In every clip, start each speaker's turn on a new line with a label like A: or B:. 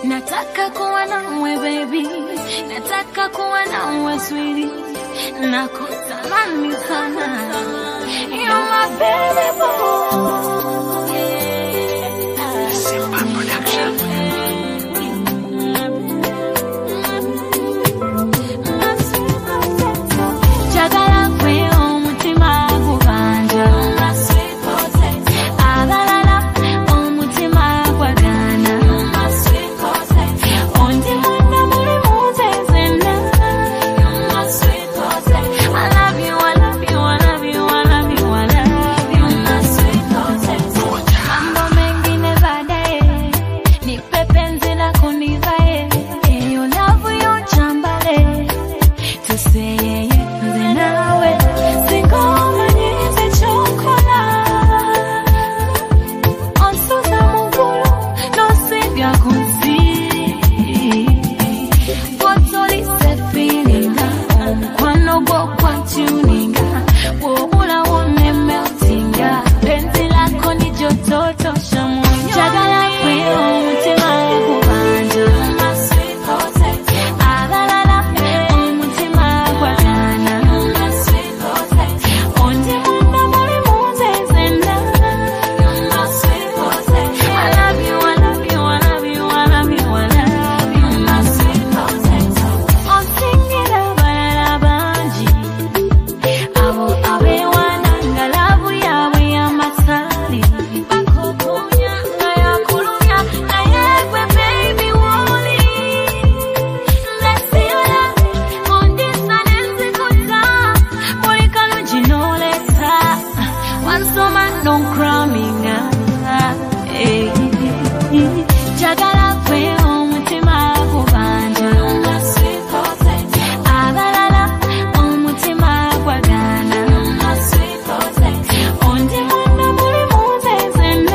A: Nataka kuwa nawe baby, nataka kuwa nawe sweetie, nakutamani sana. You're my baby boy. Simba Production. Chagala kwe omutima gubanja, abalala omutima gwagana. Ondi mwana muli muzezena. I love you, I love you, I love you, I love you, I love you, my sweet potato. Mambo mengine baadaye, nipe penzi la kunivae, hiyo love yo chambale, tuseye nawe, singoma nize chokola, onsuza mugulu, no sivya kunsi, botoli se feelinga, kwano go kwa tuninga, wobula wone meltinga, penzi lako ni jototo shamoyo, chagala kwe omutima gubanja, abalala omutima gwagana. Ondi mwana muli muzezena. I love you, I love you, I love you, I love you, I love you, my sweet potato. Onsingira balala bangi, abo abewana nga lavu yabwe y'amasali, bakukunya nga yakulumya, naye gwe baby woli. Nzesiyola, ondisa nenzikuta, buli kalungi n'olesa, wansoma n'onkraminga. Njagala kwe omutima gubanja, abalala omutima gwagana. Ondi mwana muli muzezena.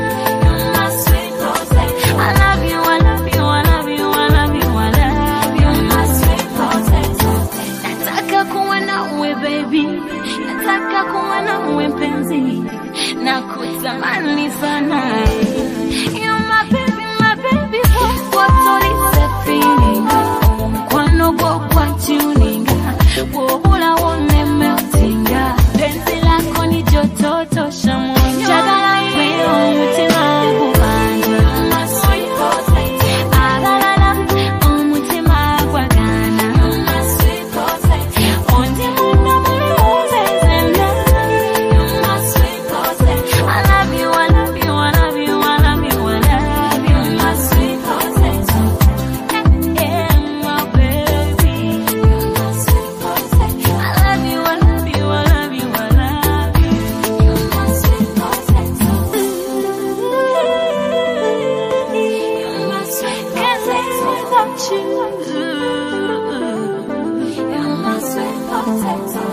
A: I love you, I love you, I love you, I love you, I love you, my sweet potato. Nataka kuwa nawe baby, nataka kuwa nawe mpenzi, nakutamani sana. You're my baby boy. Botoli se feelinga, kwano go kwa tuninga, wobula wone meltinga, penzi lako ni jototo shamoyo, chagala kwe omutima gubanja, abalala omutima gwagana. Ondi mwana muli muzezena. I love you, I love you, I love you, I love you, I love you, my sweet potato. My baby. I love you, I love you, I love you, I love you. You're my sweet potato. You're my sweet potato. Can't live without you. You're my sweet potato.